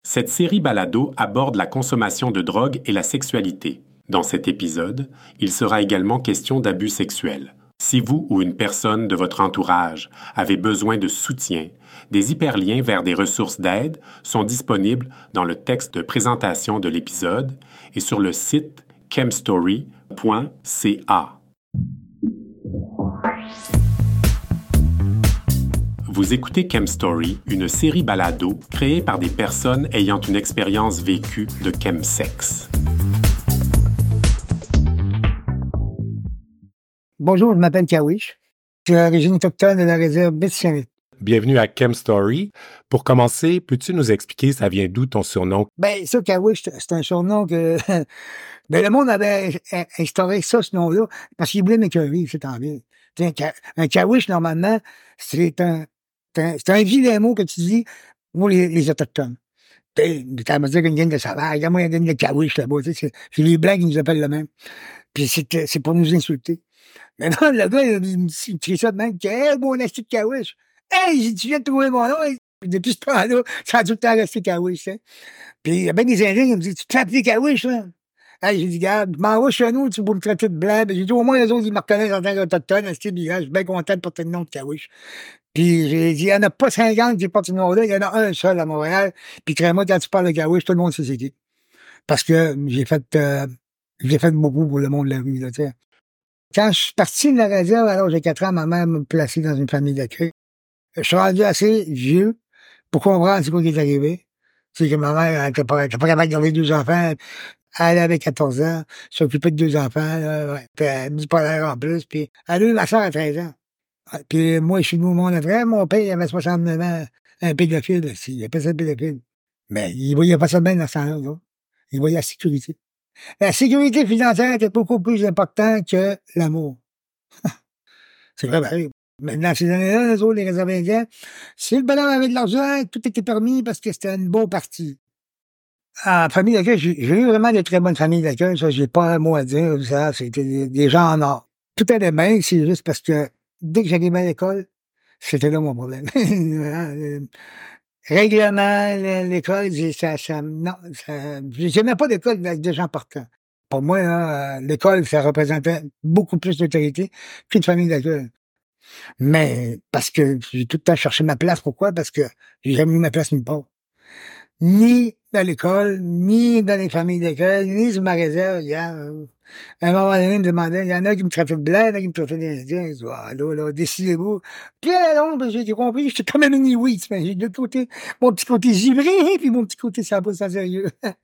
Cette série balado aborde la consommation de drogue et la sexualité. Dans cet épisode, il sera également question d'abus sexuels. Si vous ou une personne de votre entourage avez besoin de soutien, des hyperliens vers des ressources d'aide sont disponibles dans le texte de présentation de l'épisode et sur le site chemstory.ca. Vous écoutez Chemstory, une série balado créée par des personnes ayant une expérience vécue de chemsex. Bonjour, je m'appelle Kawish. Je suis d'origine autochtone de la réserve Bétisienite. Bienvenue à Chemstory. Pour commencer, peux-tu nous expliquer ça vient d'où ton surnom? Ben, ça, Kawish, c'est un surnom que ben, le monde avait instauré ça, ce nom-là, parce qu'il voulait m'écœurer, c'est tant bien. Un Kawish, normalement, c'est un vilain mot que tu dis pour les Autochtones. Tu vas me dire une gang de sauvages, moi, il y a une gang de Kawish là-bas, c'est les Blancs qui nous appellent le même. Puis c'est pour nous insulter. Mais non, le gars, il me dit ça de même, hey, mon asti de Kawish. Hey, j'ai dit, tu viens de trouver mon nom. Depuis ce temps-là, ça a tout le temps resté Kawish, hein. Puis il y a bien des Indiens qui me disent, tu te fais appeler Kawish, là. Hey, j'ai dit, regarde, je m'en vais chez nous, tu vas me traiter de blanc. J'ai dit, au moins, les autres, ils me reconnaissent en tant qu'autochtone. Je suis bien content de porter le nom de Kawish. Puis j'ai dit, il n'y en a pas 50 qui portent ce nom-là, il y en a un seul à Montréal. Puis crée-moi, quand tu parles de Kawish, tout le monde sait c'est qui. Parce que j'ai fait beaucoup pour le monde de la rue, là, tu sais. Quand je suis parti de la réserve, alors j'ai 4 ans, ma mère m'a placé dans une famille d'accueil. Je suis rendu assez vieux pour comprendre ce qui est arrivé. C'est que ma mère n'était pas capable de garder 2 enfants. Elle avait 14 ans, s'occupait de 2 enfants, là, ouais. Puis elle bipolaire en plus, puis elle a eu ma soeur à 13 ans. Ouais, puis moi, je suis nouveau mon frère, mon père, il avait 69 ans, un pédophile aussi, il appelait ça un pédophile. Mais il voyait pas ça bien dans ce temps-là, là. Il voyait la sécurité. La sécurité financière était beaucoup plus importante que l'amour. C'est vrai, ben, maintenant, ces années-là, les autres, les réserves indiennes, si le bonhomme avait de l'argent, tout était permis parce que c'était une bonne partie. En famille d'accueil, j'ai eu vraiment de très bonnes familles d'accueil, ça, j'ai pas un mot à dire, ça, c'était des gens en or. Tout allait bien, c'est juste parce que dès que j'arrivais à l'école, c'était là mon problème. Règlement, l'école, non, j'aimais pas l'école avec des gens partants. Pour moi, là, l'école, ça représentait beaucoup plus d'autorité qu'une famille d'accueil. Mais parce que j'ai tout le temps cherché ma place. Pourquoi? Parce que j'ai jamais eu ma place nulle part. Ni dans l'école, ni dans les familles d'accueil, ni sur ma réserve. À un moment donné, il me demandait, il y en a qui me traitaient de blanc, il y en a qui me traitaient d'Indien. Je dis, ah, là, décidez-vous. Puis à la longue, j'ai compris, j'étais quand même une Inuit, mais j'ai deux côtés, mon petit côté givré, puis mon petit côté ça pas ça sérieux.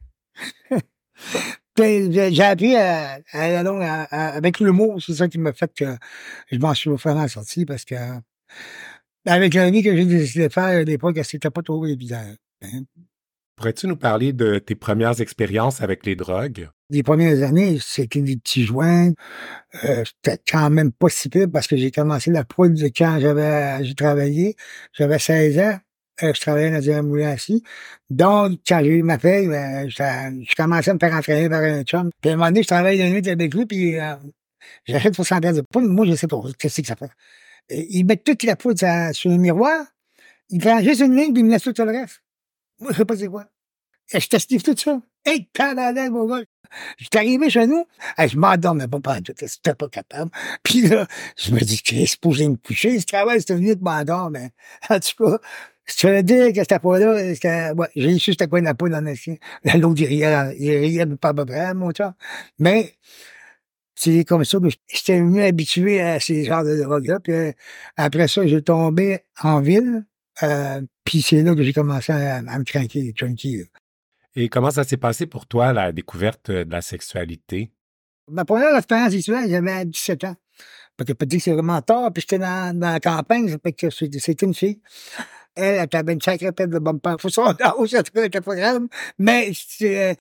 Puis j'ai appris à la longue avec l'humour, c'est ça qui m'a fait que je m'en suis vraiment sorti parce que avec la vie que j'ai décidé de faire à l'époque, c'était pas trop évident. Hein. Pourrais-tu nous parler de tes premières expériences avec les drogues? Les premières années, c'était des petits joints. C'était quand même pas si pire parce que j'ai commencé la poudre quand j'ai travaillé. J'avais 16 ans. Je travaillais dans un moulin à scie. Donc, quand j'ai eu ma paye, je commençais à me faire entraîner par un chum. Puis à un moment donné, je travaillais la nuit avec lui, puis j'achète 60 pièces de poudre. Moi, je sais pas qu'est-ce que ça fait. Il met toute la poudre sur le miroir. Il prend juste une ligne, puis il me laisse tout le reste. Moi, je sais pas c'est quoi. Et je testive tout ça. Hey, tabarnak, mon gars! J'étais arrivé chez nous, hey, je m'endormais pas pendant tout, j'étais pas capable. Puis là, je me dis, qu'est-ce que je me coucher? Ce travail, c'était venu de m'endormir, mais en tout cas, je te veux dire que cette fois-là, ouais, j'ai su c'était quoi la peau dans le chien. L'autre, il riait pas à peu près, mon chat. Mais, c'est comme ça que j'étais venu habitué à ces genres de drogues-là. Puis après ça, j'ai tombé en ville. Puis c'est là que j'ai commencé à me craquer, junkie. Et comment ça s'est passé pour toi, la découverte de la sexualité? Ma première expérience sexuelle, j'avais 17 ans. Fait que peut dire que c'est vraiment tard, puis j'étais dans la campagne, ça fait que c'était une fille. Elle avait une sacrée pète de bumper. Faut savoir, c'était pas grave. Mais c'était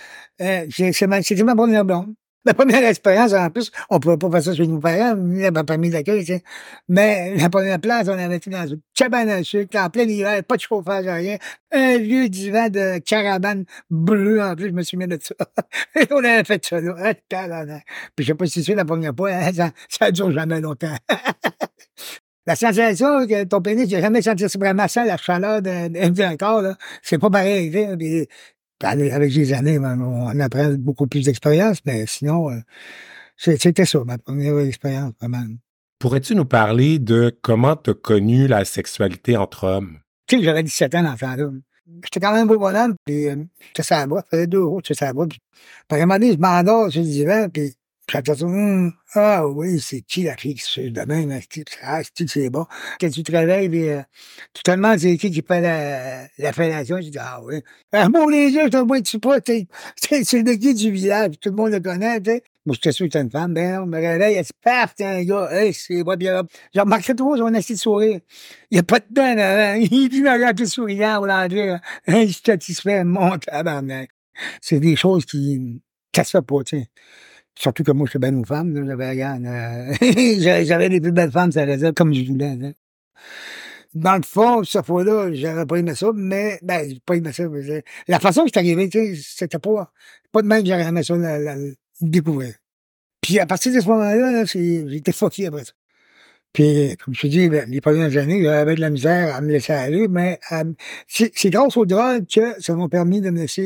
ma première blonde. Ma première expérience, en plus, on pouvait pas faire ça chez nos parents, ni ma famille d'accueil, tu sais. Mais la première place, on avait été dans une cabane à sucre, en plein hiver, pas de chauffage, rien. Un vieux divan de caravane bleu, en plus, je me suis mis de ça. Et on avait fait ça, là. Ah, tabarnak. Puis je sais pas si c'est la première fois, hein, ça dure jamais longtemps. La sensation que ton pénis, j'ai jamais senti vraiment ça, la chaleur d'un corps, là. C'est pas pareil, tu sais. Puis avec les années, ben, on apprend beaucoup plus d'expérience, mais sinon, c'était ça, ma première expérience, vraiment. Pourrais-tu nous parler de comment tu as connu la sexualité entre hommes? Tu sais, j'avais 17 ans dans ce temps-là. J'étais quand même un beau bonhomme, puis j'étais sur la boîte, ça faisait 2 jours que j'étais sur la boîte. Puis à un moment donné, je m'endors sur le divan, puis j'entends ça, ah oui, c'est qui la fille qui se fait de même, hein, c'est bon. Quand tu te réveilles, puis tu te demandes c'est qui fait la fellation, tu dis, ah oui. Bon, les yeux, je te vois, tu pas, c'est le gars du village, tout le monde le connaît, tu sais. Moi, j'étais sûr que c'était une femme, ben non, je me réveille, elle se paf, t'es un gars, hey, c'est moi, bien, j'ai remarqué trop son assis de sourire. Il n'y a pas de dents, là, il me regarde tout souriant, au l'enlever, je suis satisfait, mon tabarnak. C'est des choses qui se fait pas, tu sais. Surtout que moi, j'étais bien aux femmes, là, j'avais, regarde, j'avais les plus belles femmes, ça allait dire, comme je voulais, là. Dans le fond, cette fois-là, j'aurais pas aimé ça, mais, ben, j'ai pas aimé ça, mais la façon que c'est arrivé, tu sais, c'était pas de même que j'aurais aimé ça, le découvrir. Puis à partir de ce moment-là, là, j'ai été fucké après ça. Puis, comme je te dis, les premières années, j'avais de la misère à me laisser aller, mais c'est grâce aux drogues que ça m'a permis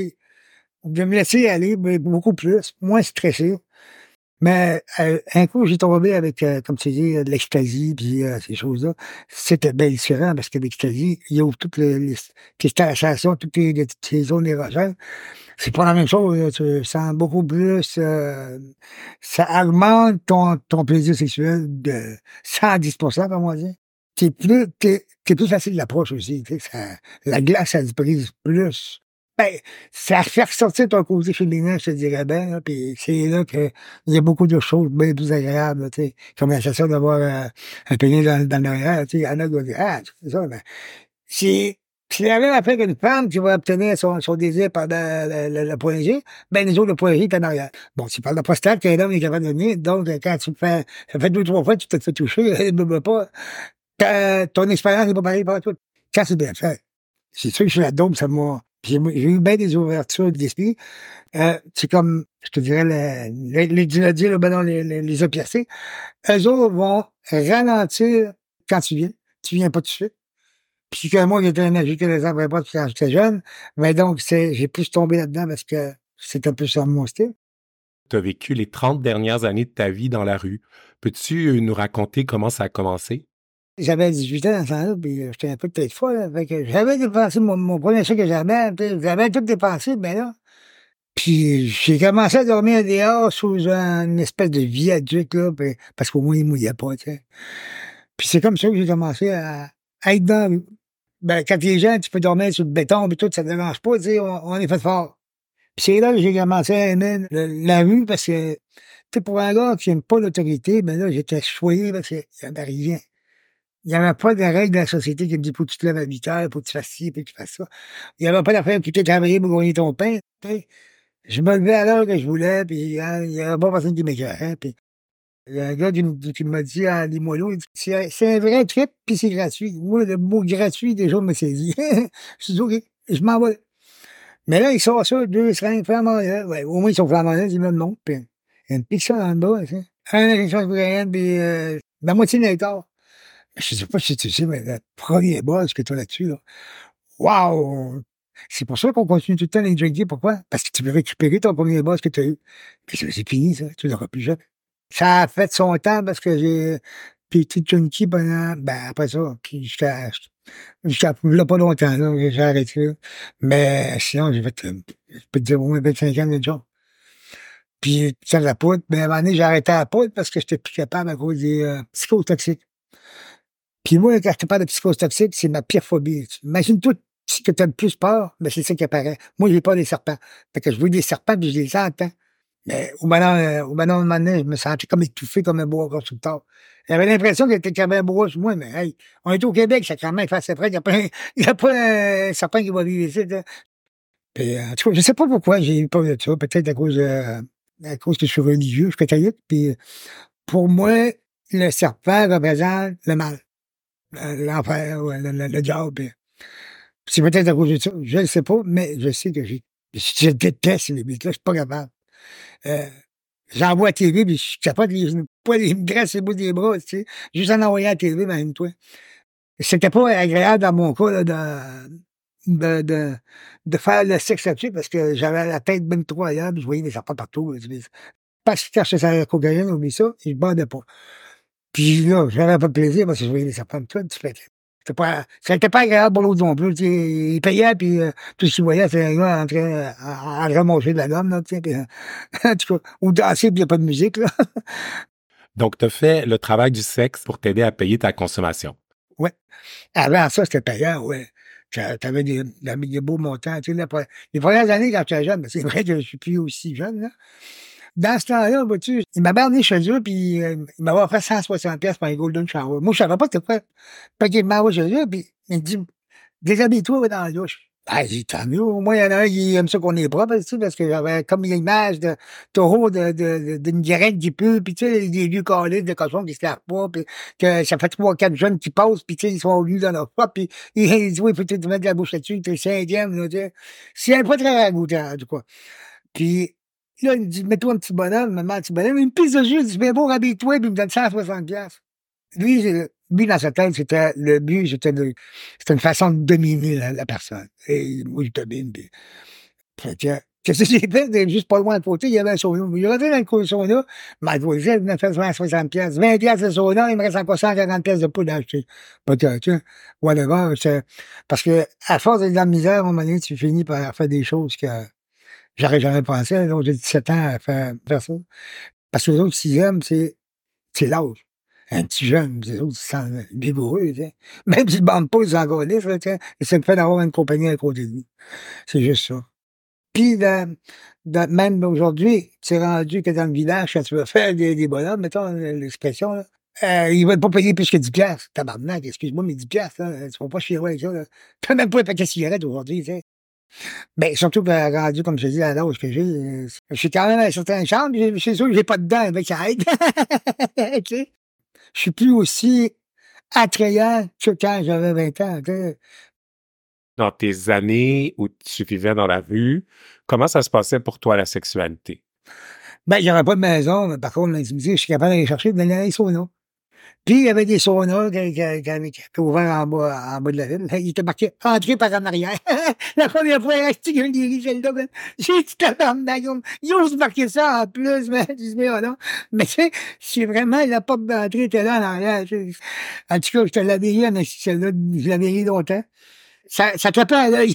de me laisser aller beaucoup plus, moins stressé. Mais un coup, j'ai tombé avec, comme tu dis, de l'ecstasy, puis ces choses-là. C'était bien différent parce que l'ecstasy, il ouvre toutes les stations, toutes les zones érogènes. C'est pas la même chose, là, tu sens beaucoup plus, ça augmente ton plaisir sexuel de 110%, comme on dit. T'es plus facile d'approche aussi, tu sais, la glace, elle se brise plus. Ben, ça fait ressortir ton côté féminin, je te dirais bien, là, puis c'est là que il y a beaucoup de choses bien plus agréables, là, tu sais. Comme la sensation d'avoir un pénis dans l'arrière, tu sais, il y en a qui vont dire, ah, c'est ça, ben, c'est la même affaire qu'une femme qui va obtenir son désir pendant le point G, ben, les autres, le point G est en arrière. Bon, tu parles de prostate qu'un homme est capable de donner, donc, quand tu fais, ça fait 2, 3 fois que tu te fais toucher, elle ne veut pas, ton expérience n'est pas pareille pour tout. Quand c'est bien fait. C'est sûr que je suis là-dedans, j'ai eu bien des ouvertures d'esprit. C'est comme, je te dirais, les dynodiers, ben non, les opiacés. Eux autres vont ralentir quand tu viens. Tu viens pas tout de suite. Puis que moi, j'étais énergique que les gens pas quand j'étais jeune. Mais donc, j'ai plus tombé là-dedans parce que c'est un peu ça mon style. Tu as vécu les 30 dernières années de ta vie dans la rue. Peux-tu nous raconter comment ça a commencé? J'avais 18 ans dans ce temps-là, puis j'étais un peu peut-être folle. Fait que j'avais dépensé mon premier chèque que j'avais, j'avais tout dépensé, ben là. Puis j'ai commencé à dormir dehors sous une espèce de viaduc, là, parce qu'au moins, il mouillait pas, tu sais. Puis c'est comme ça que j'ai commencé à être dans la rue. Ben, quand t'es jeune, tu peux dormir sur le béton, puis tout, ça te dérange pas, tu sais, on est fait fort. Puis c'est là que j'ai commencé à aimer la rue, parce que, tu sais, pour un gars qui aime pas l'autorité, ben là, j'étais choyé parce qu'il y avait rien. Il y avait pas de règle de la société qui me dit, faut que tu te lèves à 8 heures, faut que tu fasses ci, faut que tu fasses ça. Il y avait pas d'affaire qui t'es travaillé pour gagner ton pain, tu sais. Je me levais à l'heure que je voulais, puis hein, il y avait pas personne qui m'écœurait, puis il y a un gars qui m'a dit à Limoilou, il dit, c'est un vrai trip, puis c'est gratuit. Moi, le mot gratuit, déjà, me saisit. Je dis, OK, je m'en vais. Mais là, ils sortent ça, 2 seringues flammandes, ouais, au moins, ils sont flammandes, ils me le montrent, puis il y a une pizza en bas, tu sais. Un injection coréenne, puis la moitié d'un quart. Je sais pas si tu sais, mais le premier buzz que tu as là-dessus, là, wow! C'est pour ça qu'on continue tout le temps à les drinker. Pourquoi? Parce que tu veux récupérer ton premier buzz que tu as eu. Puis c'est fini, ça. Tu l'auras plus jamais. Ça a fait son temps parce que j'ai été junkie pendant, ben, après ça, puis jusqu'à là, pas longtemps, là, j'ai arrêté, là. Mais sinon, j'ai fait, je peux te dire, au moins 25 ans de job. Puis, ça, la poudre, mais à un moment donné, j'ai arrêté la poudre parce que j'étais plus capable à cause des psychotoxiques. Puis moi, quand je te parle de psychose toxique, c'est ma pire phobie. Imagine-toi ce que tu as le plus peur, mais c'est ça qui apparaît. Moi, j'ai peur des serpents. Fait que je vois des serpents, puis je les entends. Mais au moment donné, je me sentais comme étouffé comme un boa constructeur. J'avais l'impression qu'il y avait un boa sur moi, mais hey, on est au Québec, sacrément, il fait assez près, il n'y a pas un serpent qui va vivre ici, là. Puis, en tout cas, je sais pas pourquoi j'ai eu peur de ça. Peut-être à cause que je suis religieux, je suis catholique. Puis, pour moi, le serpent représente le mal. L'enfer, ouais, le diable. Puis c'est peut-être à cause de ça, je ne sais pas, mais je sais que je déteste ces limites-là, je suis pas capable. Euh, j'envoie à la TV, puis je capote pas me graisse les bouts des bras, tu sais. Juste en envoyant à la TV, imagine-toi. C'était pas agréable dans mon cas, là, de faire le sexe là-dessus, parce que j'avais la tête bien trop ailleurs, puis je voyais des serpents partout. Là, parce que quand je faisais la cocaïne, oublie ça, je bandais pas. Puis là, j'avais pas de plaisir parce que je voyais des serpents tout. Ça n'était pas agréable pour l'autre non plus. Tu sais, il payait, puis tout ce qu'il voyait, c'était un gars en train à ramasser de la gomme, là, tu sais, puis, en tout cas, ou danser, puis il n'y a pas de musique, là. Donc, tu as fait le travail du sexe pour t'aider à payer ta consommation. Ouais. Avant ça, c'était payant, ouais. T'avais des beaux montants. Tu sais, les premières années, quand j'étais jeune, mais c'est vrai que je suis plus aussi jeune, là. Dans ce temps-là, vois-tu, il m'avait emmené chez eux, puis il m'avait offert 160 pièces pour un golden shower. Moi, je savais pas c'était quoi. Fait qu'il m'envoie chez eux, puis il me dit, déshabille-toi, va dans la douche. Ah, j'ai dit, tant mieux. Au moins, il y en a un qui aime ça qu'on est propre, tu sais, parce que j'avais comme l'image de taureau d'une graine qui pue, puis tu sais, des vieux calices de cochons qui se lavent pas, puis que ça fait 3-4 jeunes qui passent, puis tu sais, ils sont venus dans leur propre, puis ils disent, oui, il faut te mettre la bouche là-dessus, t'es le 5e, là, tu sais. C'est pas très ragoûtant, en tout cas. Puis là, il me dit, mets-toi un petit bonhomme, me met un petit bonhomme, il me pisse dessus, il dit, mais bon, rhabille-toi, puis il me donne 160 piastres. Lui, dans sa tête, c'était une façon de dominer la personne. Et moi, je domine, puis, fait que, qu'est-ce que j'ai fait? Juste pas loin de côté, il y avait un sauna. Il est rentré dans le sauna, ma voisine, il m'a fait 160 piastres. 20 piastres de sauna, il me reste encore 140 piastres de poudre à acheter. Peut-être, tu sais, whatever. Parce que, à force d'être dans la misère, à un moment donné, tu finis par faire des choses que j'aurais jamais pensé. Donc, j'ai 17 ans à faire ça. Parce que les autres, 6e, c'est l'âge. Un petit jeune, les autres, ils se sentent vigoureux, tu sais. Même s'ils ne bandent pas, ils s'engalissent, là, tu sais. Et c'est le fait d'avoir une compagnie à côté de lui. C'est juste ça. Puis, même aujourd'hui, c'est rendu que dans le village, quand tu veux faire des bonhommes, mettons l'expression, là, ils veulent pas payer plus que 10 piastres. Tabarnak, excuse-moi, mais 10 piastres, là, tu vas pas chier avec ça, là. T'as même pas un paquet de cigarettes aujourd'hui, tu sais. Ben, surtout que rendu, comme je te dis, à l'âge que j'ai, je suis quand même à un certain charme, c'est sûr que j'ai pas de dents avec ça aide. Tu sais? Je suis plus aussi attrayant que quand j'avais 20 ans, tu sais. Dans tes années où tu vivais dans la rue, comment ça se passait pour toi, la sexualité? Ben, j'aurais pas de maison, mais par contre, l'intimité, je suis capable d'aller chercher de les saunas. Puis, il y avait des saunas qui étaient ouverts en bas de la ville. Il était marqué «Entrez par en arrière». La première fois, j'ai dit celle-là, ben, j'ai dit tabarnak, ils osent marquer ça en plus, mais je dis, mais oh non. Mais tu sais, c'est vraiment la porte d'entrée était là en arrière. Tu sais. En tout cas, je te l'avais dit, mais celle-là, je l'avais dit longtemps. Ça tapait à l'œil.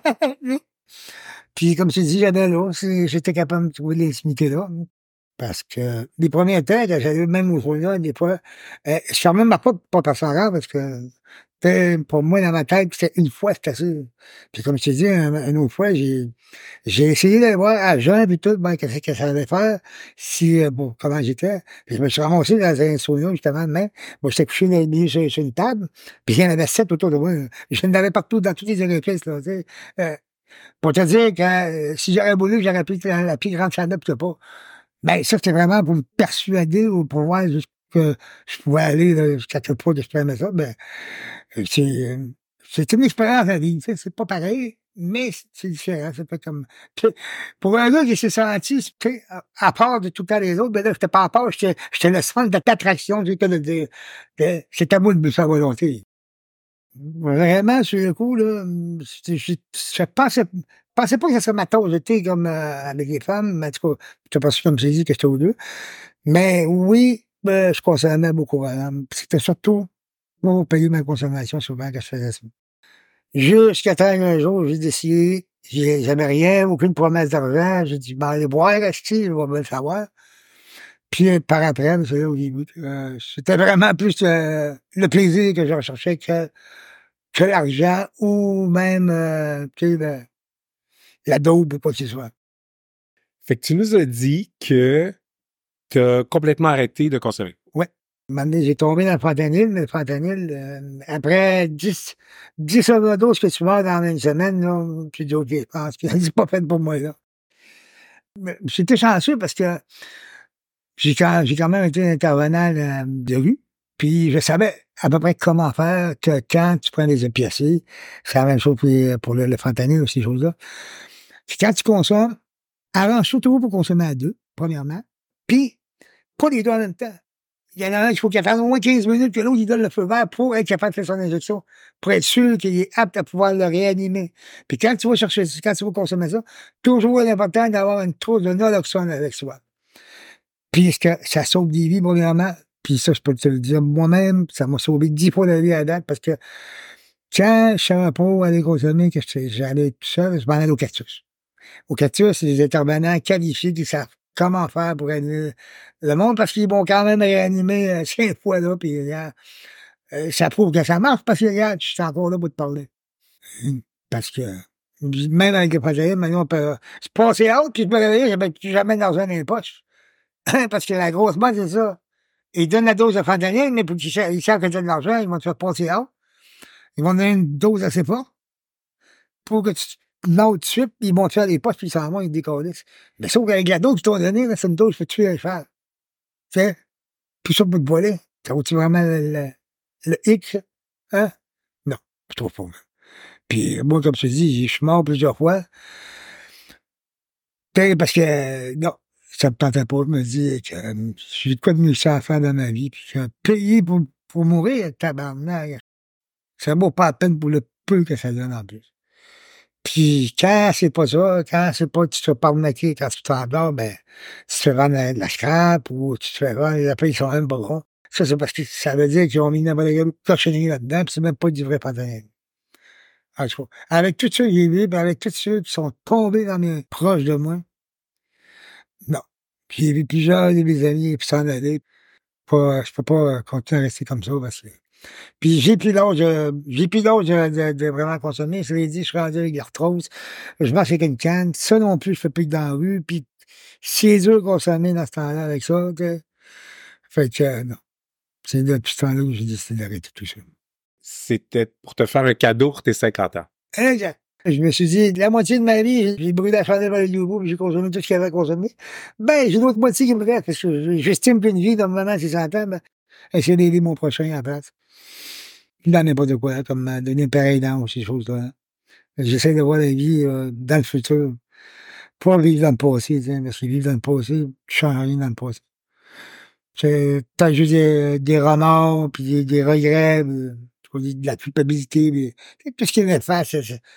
Puis, comme tu dis, j'avais là, j'étais capable de trouver l'intimité là. Parce que les premiers temps, quand j'allais même au journal, des fois, je fermais ma porte pour pas passer parce que, pour moi, dans ma tête, c'était une fois, c'était assez. Puis comme je t'ai dit, une autre fois, j'ai essayé d'aller voir à Jean et tout, ben, qu'est-ce que ça allait faire, si, bon, comment j'étais. Puis je me suis ramassé dans un sauna, justement, même. Moi, j'étais couché dans le milieu sur une table, puis il y en avait 7 autour de moi. Je n'avais partout, dans tous les orifices, là, tu sais. Pour te dire que si j'aurais voulu, j'aurais pris la plus grande salle puis pas. Ben, ça, c'était vraiment pour me persuader ou pour voir jusqu'à que je pouvais aller là, jusqu'à quel point que je pouvais ça. Ben, c'est une expérience à vie. Tu sais, c'est pas pareil, mais c'est différent. C'est pas comme. Pour un gars qui s'est senti, tu sais, à part de tout le temps les autres, ben là, j'étais pas à part, j'étais le centre d'attraction, j'ai que de dire. C'est à moi de me faire volonté. Vraiment, sur le coup, là, je pensais pas que ça serait ma tasse de thé comme avec les femmes, mais en tout cas, je pensé comme j'ai dit que j'étais aux deux. Mais oui, je consommais beaucoup. C'était surtout pour payer ma consommation souvent que je faisais ça. Jusqu'à temps qu'un jour, j'ai décidé, j'avais rien, aucune promesse d'argent. J'ai dit, ben, allez boire, rester, je vais bien le savoir. Puis par après, c'est là au début. C'était vraiment plus le plaisir que je recherchais que l'argent ou même tu sais, la dope ou quoi que ce soit. Fait que tu nous as dit que tu as complètement arrêté de consommer. Ouais. Un moment donné, j'ai tombé dans le fentanyl, mais le fentanyl, après 10 overdoses que tu meurs dans une semaine, là, j'ai dit, OK, je pense que c'est pas fait pour moi, là. Mais j'étais chanceux parce que j'ai quand même été intervenant de rue, puis je savais à peu près comment faire que quand tu prends des opiacés, c'est la même chose pour le fentanyl ou ces choses-là. Puis quand tu consommes, arrange-toi toujours pour consommer à deux, premièrement. Puis, pas les deux en même temps. Il y en a un qu'il faut qu'il attende au moins 15 minutes que l'autre, il donne le feu vert pour être capable de faire son injection, pour être sûr qu'il est apte à pouvoir le réanimer. Puis quand tu vas consommer ça, toujours l'important d'avoir une trousse de naloxone avec soi. Puis ça sauve des vies, premièrement. Puis ça, je peux te le dire moi-même, ça m'a sauvé 10 fois la vie à date, parce que quand je savais pas aller consommer, que j'allais tout seul, je m'en allais au Cactus. Au Cactus, c'est des intervenants qualifiés qui savent comment faire pour réanimer le monde, parce qu'ils vont quand même réanimer 5 fois là, puis ça prouve que ça marche, parce que regarde, je suis encore là pour te parler. Parce que même avec le protéines, maintenant, on peut se passer out, puis je me réveillais, j'avais plus jamais d'argent dans les poches. Parce que la grosse mode, c'est ça. Ils donnent la dose de fentanyl, mais pour qu'ils savent que tu as de l'argent, ils vont te faire passer out. Ils vont donner une dose assez forte pour que tu l'autres tout de suite, ils vont te faire les poches, puis ils s'en vont, ils te décollissent. Mais sauf qu'avec la dose qu'ils t'ont donnée, c'est une dose que tu peux tuer le cheval. Tu sais? Tout ça pour te voler. Ça vaut-tu vraiment le X? Hein? Non, je trouve pas. Puis moi, comme je te dis, je suis mort plusieurs fois. Parce que, non, ça me tentait pas. Je me dis que j'ai de quoi de mieux ça à faire dans ma vie. Puis que payer pour mourir, tabarnak, ça vaut pas la peine pour le peu que ça donne en plus. Puis quand c'est pas ça, quand c'est pas tu te fais pas arnaquer quand tu t'endors, ben, tu te fais vendre de la scrap ou tu te fais vendre, les appels, ils sont même pas bons. Ça, c'est parce que ça veut dire qu'ils ont mis n'importe quelle cochonnerie là-dedans, puis c'est même pas du vrai pantalon. En tout cas, avec tous ceux que j'ai vus, puis avec tous ceux qui sont tombés dans mes proches de moi, non. Puis j'ai vu plusieurs de mes amis puis s'en aller. Je peux pas continuer à rester comme ça parce que. Puis j'ai plus l'âge de vraiment consommer. Je l'ai dit, je suis rendu avec l'arthrose. Je marche avec une canne. Ça non plus, je fais plus que dans la rue. Puis c'est dur de consommer dans ce temps-là avec ça. Que... Fait que non. C'est depuis ce temps-là que j'ai décidé d'arrêter tout ça. C'était pour te faire un cadeau pour tes 50 ans. Exact. Je me suis dit, la moitié de ma vie, j'ai brûlé la chandelle vers le loup, puis j'ai consommé tout ce qu'il y avait à consommer. Ben, j'ai l'autre moitié qui me reste, parce que j'estime qu'une vie, dans le moment, c'est 100 ans, ben, essayer d'aider mon prochain à la place. Dans n'importe quoi, comme donner pareil dans ces choses-là. J'essaie de voir la vie dans le futur. Pas vivre dans le passé, parce que vivre dans le passé, tu changes rien dans le passé. T'as juste des remords, puis des regrets, de la culpabilité, mais tout ce qui est néfaste.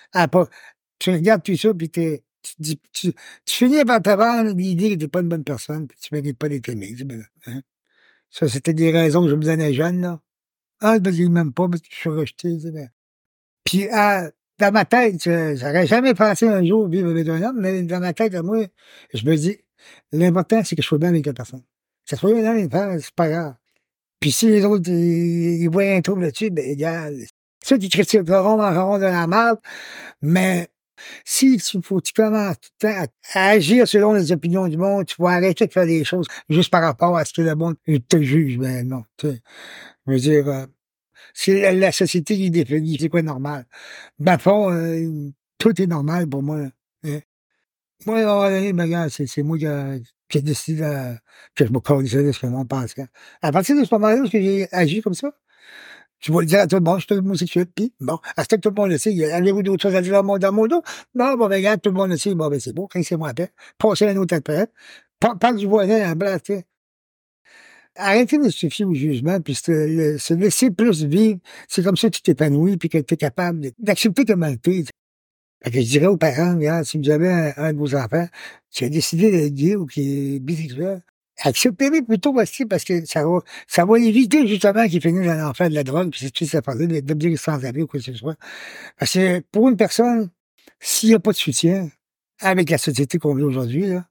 Tu regardes tout ça, puis tu finis par te vendre l'idée que t'es pas une bonne personne, puis tu mérites pas d'être aimé. Hein? Ça, c'était des raisons que je me donnais jeune, là. Ah, ben, je m'aime pas parce que je suis rejeté. Ben. Puis, dans ma tête, j'aurais jamais pensé un jour vivre avec un homme, mais dans ma tête, moi, je me dis, l'important, c'est que je sois bien avec la personne. Que ça soit bien dans les femmes, c'est pas grave. Puis si les autres, ils voient un trouble là-dessus, ben, égal. Ceux qui critiqueront mangeront de la merde, mais si tu commences tout le temps à agir selon les opinions du monde, tu vas arrêter de faire des choses juste par rapport à ce que le monde te juge. Ben non, tu sais. Je veux dire, c'est la société qui définit c'est quoi normal. Dans le fond, tout est normal pour moi. Hein. Moi, à un moment donné, ben, regarde, c'est moi qui ai décidé que je me corrigeais de ce que le monde pense. À partir de ce moment-là où j'ai agi comme ça, tu vas le dire à tout le monde, je suis homosexuel, puis bon, à ce que tout le monde le sait, avez-vous d'autres choses à dire dans mon dos? Non, bon, ben, regarde, tout le monde le sait, bon, ben, c'est beau, c'est moi après. Passez la note après. Parle du voisin à la blague, tu sais. Arrêtez de se fier au jugement, puis se laisser plus vivre. C'est comme ça que tu t'épanouis, puis que tu es capable d'accepter comment t'es. Fait que je dirais aux parents, regarde, si vous avez un de vos enfants qui a décidé d'être gay ou qui est bisexuel, acceptez-les plutôt aussi parce que ça va éviter justement qu'il finisse dans l'enfer de la drogue, puis c'est tout ça parler de sans abri ou quoi que ce soit. Parce que pour une personne, s'il n'y a pas de soutien avec la société qu'on vit aujourd'hui, là,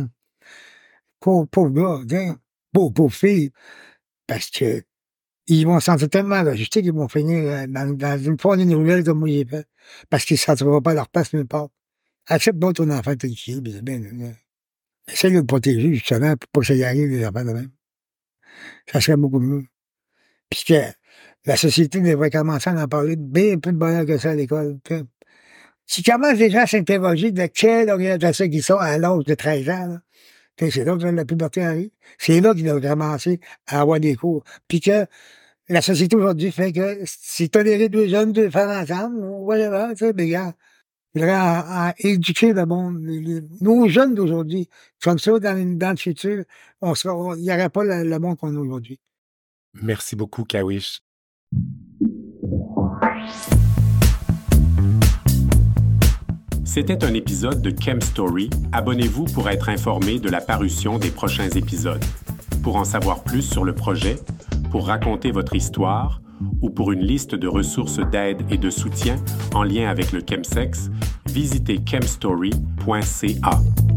pauvre gars, hein, pauvre fille, parce que ils vont se sentir tellement rejetés qu'ils vont finir dans une poignée de nouvelles comme moi j'ai fait. Parce qu'ils ne se sentiront pas leur place nulle part. Accepte donc ton enfant tel qu'il est, puis c'est bien. Essaye de le protéger, justement, pour pas que ça y arrive des enfants de même. Ça serait beaucoup mieux. Puis que la société devrait commencer à en parler bien plus de bonheur que ça à l'école. Si commencent déjà à s'interroger de quelle orientation ils sont à l'âge de 13 ans, là, c'est là que la puberté arrive. C'est là qu'ils doivent commencer à avoir des cours. Puis que la société aujourd'hui fait que c'est toléré deux jeunes, deux femmes ensemble, whatever, tu sais, mais regarde, Il faudrait éduquer le monde, nos jeunes d'aujourd'hui. Comme ça, dans le futur, il n'y aurait pas le monde qu'on a aujourd'hui. Merci beaucoup, Kawish. C'était un épisode de Chem Story. Abonnez-vous pour être informé de la parution des prochains épisodes. Pour en savoir plus sur le projet, pour raconter votre histoire ou pour une liste de ressources d'aide et de soutien en lien avec le chemsex, visitez chemstory.ca.